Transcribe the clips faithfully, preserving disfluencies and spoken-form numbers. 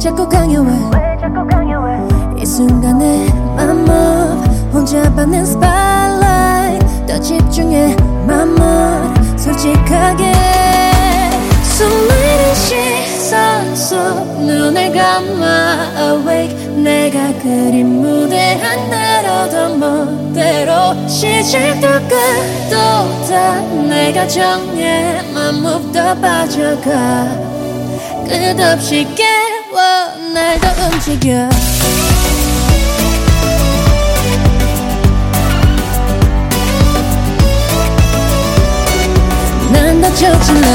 자꾸 강요해 이 순간에 my move 혼자 받는 spotlight 더 집중해 my mood 솔직하게 숨쉬는 시선 속 눈을 감아 awake 내가 그린 무대 하나로 더 멋대로 시작도 끝도 다 내가 정해 my move 더 빠져가 끝없이 깨워 날 더 움직여 난 더 저질러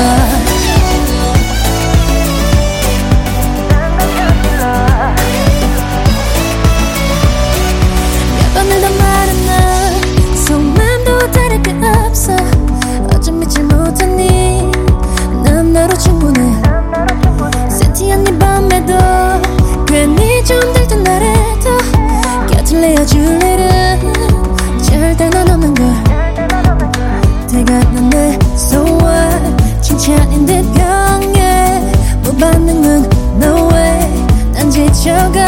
몇 번을 더 말했나 속마음도 다를 게 없어 어쩜 믿지 못하니 난 너로 충분해 센티한 네 밤에도 괜히 좀 들뜬 날에도 곁을 내어줄 일은 절대 넌 없는 걸 대가 난내 so what 칭찬인 듯 병해 무반응은 no way 난 지쳐가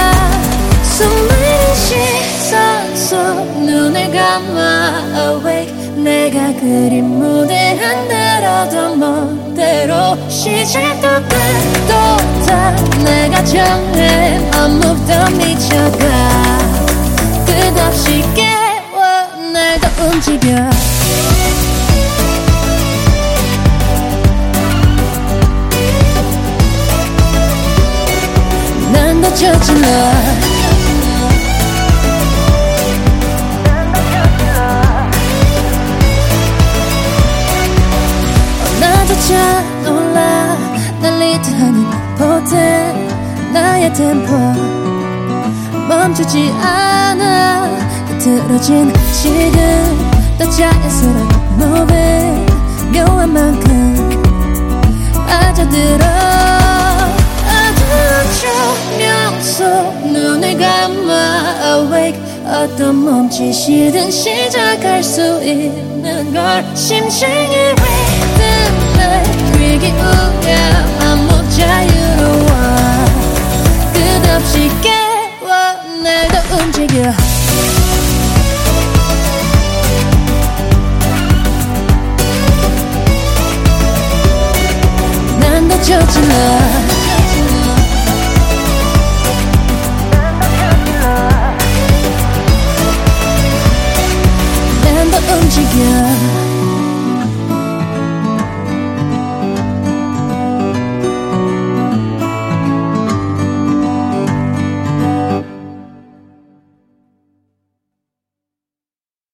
숨쉬는 시선 속 눈을 감아 awake 내가 그린 무대 하나로 더 멋대로 시작도 끝도 다 내가 정해 my move 더 미쳐가 끝없이 깨워 날 더 움직여 난 더 저질러 나조차 놀라 날 리드하는 포텐 나의 템포 멈추지 않아 흐트러진 지금 더 자연스러운 moving 묘한 만큼 빠져들어 어두운 조명 속 눈을 감아 awake 어떤 몸짓이든 시작할 수 있는 걸 심장이